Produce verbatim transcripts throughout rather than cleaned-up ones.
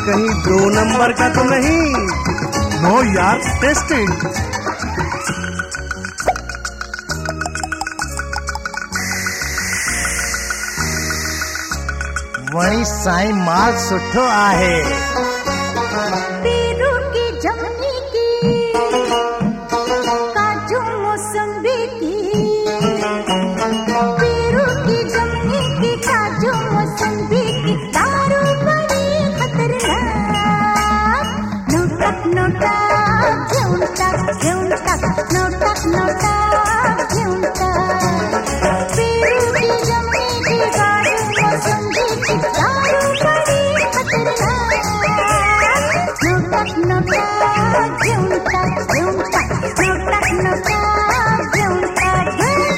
कहीं दो नंबर का तो नहीं? नो यार, टेस्टिंग। वही साईं माल सुठो आहे। पेरू की जमनी की, काजू मौसम्बी की, पेरू की जमनी की, काजू मौसम्बी की, दारू बड़ी खतरनाक। नोटक नोटक घेऊन टाक, घेऊन टाक, नोटक नोटक घेऊन टाक। पेरू की जमनी की, काजू मौसम्बी की, दारू बड़ी खतरनाक। नोटक नोटक घेऊन टाक, घेऊन टाक, नोटक नोटक घेऊन टाक, घेऊन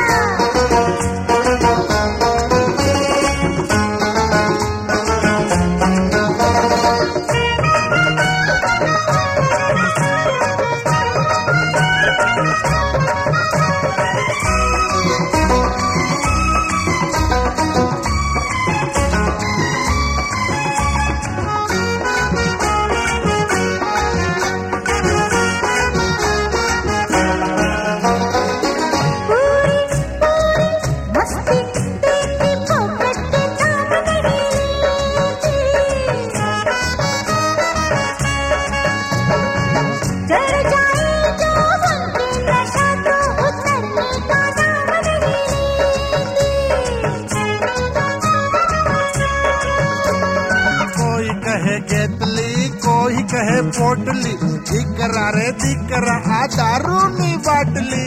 कोई कहे पोटली, दिकरा रे दिकरा आ दारू नी बाटली।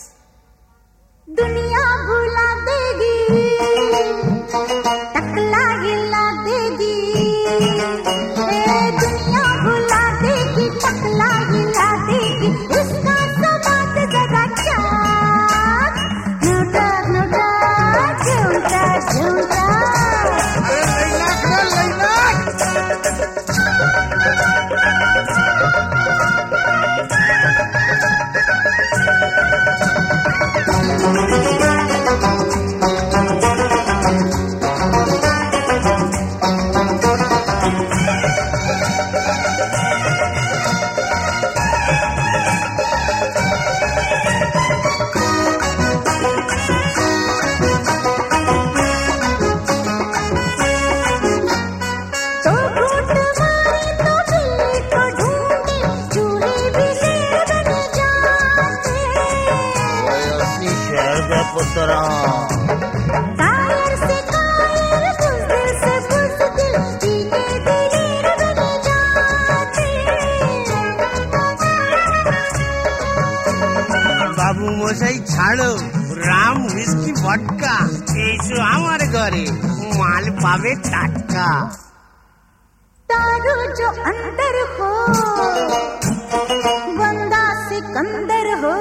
दुनिया भुला देगी, टकला हिला देगी। ए दुनिया भुला देगी, टकला हिला देगी, उसका सवाद जरा चाक। नोटक नोटक घेऊन टाक, घेऊन टाक। अरे लैलाक रे लैलाक। तो घूट मारे तो बिल्ली को ढूंढे, चूहे भी शेर बन जाते। अस्सी शहर का पुत्रा। कायर से कायर, बुज़दिल से बुज़दिल, पीके दिलेर बन जाते। बाबू मोसाई छाड़ो, राम विस्की वोडका एसो हमारे घरे माल पावे टाटका। दारू जो अंदर हो, बंदा सिकंदर हो।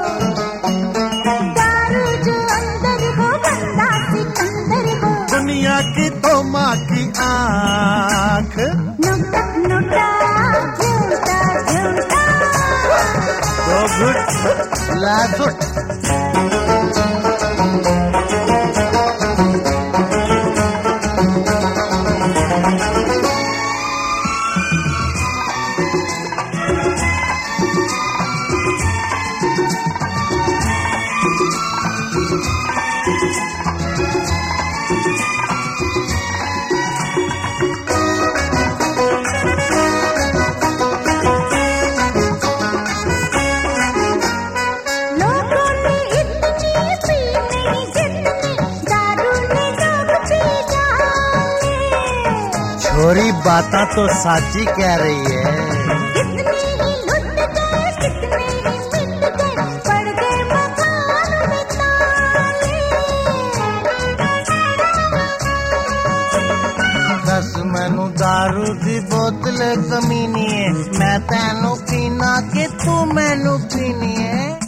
दारू जो अंदर हो, बंदा सिकंदर हो। दुनिया की तो माँ की आँख। नोटक नोटक घेऊन टाक, घेऊन टाक। तो गुड लासुट। लोगों ने इतनी पी नहीं जितनी दारू ने लोग पी जाने। छोरी बाता तो साची कह रही है। कितने ही लुट गए, कितने ही मिट गए, पड़ गए मकान में ताले। दस मैनू दारू दी बोतल कमीनी है, मैं तैनू पीना कि तू मैनू पीनी है।